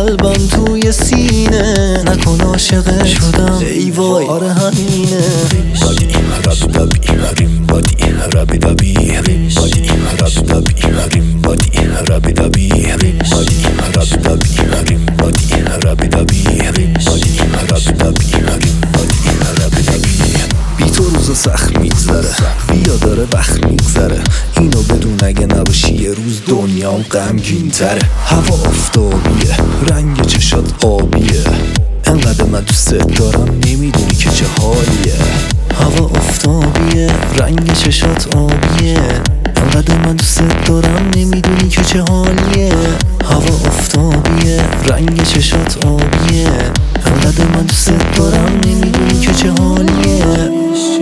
قلبم توی سینه، نکن عاشقت شدم ای وای آره همینه. بادی ربی دبی ریم بادی ربی دبی ریم بادی ربی دبی ریم بادی ربی دبی ریم بادی ربی دبی ریم بادی ربی دبی ریم بادی ربی دبی ریم بادی ربی دبی. بی تو روزا سخت میگذره، بیا داره وقت میگذره، اینو بدون اگه نباشی یه روز دنیام غمگین تره. هوا آفتابیه، رنگ چشات آبیه، انقدر من دوست دارم نمیدونی که چه حالیه. هوا آفتابیه، رنگ چشات آبیه، انقدر من دوست دارم نمیدونی که چه حالیه. هوا آفتابیه، رنگ چشات آبیه، انقدر من دوست دارم نمیدونی که چه حالیه.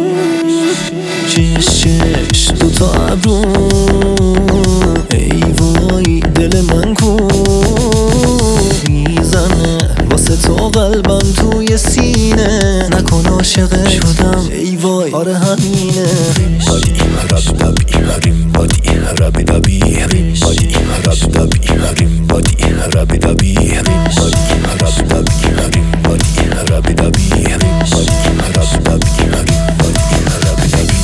چش دوتا ابرو ای وای دل من کو میزنه، واسه تو قلبم توی سینه، نکن عاشقت شدم ای وای آره همینه. بادی ربی دبی ریم بادی ربی دبی ریم بادی ربی دبی ریم بادی ربی دبی ریم بادی ربی دبی ریم بادی ربی دبی ریم بادی ربی دبی ریم بادی ربی دبی.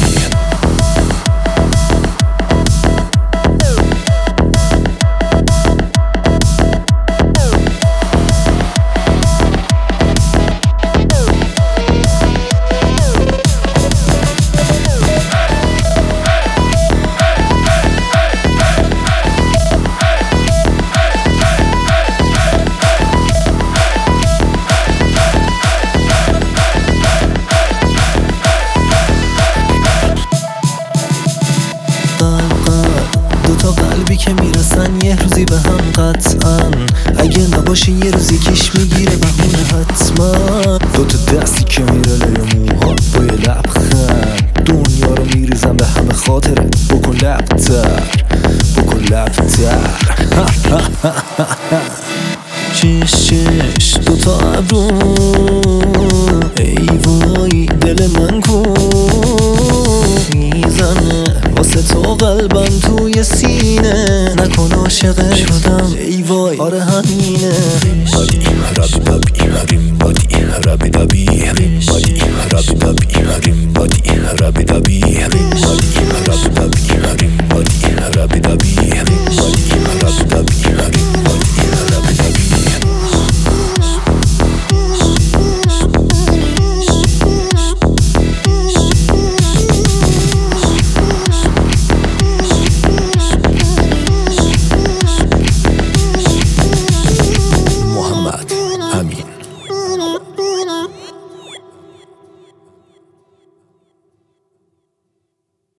دوتا قلبی که میرسن یه روزی به هم قطعا، اگه نباشه یه روزی کش میگیره بهونه حتما. دوتا دستی که میره لای موها با یه لبخند، دنیا رو میریزم به همه خاطرت، بکن لبتر بکن لبتر. چش دوتا ابرو ای وای دل من کو میزنه، واسه تو قلبم توی سینه، نکن عاشقت شدم ای وای آره همینه. بادی ربی دبی ریم بادی ربی دبی ریم بادی ربی دبی ریم بادی ربی دبی ریم بادی ربی دبی ریم بادی ربی دبی ریم بادی ربی دبی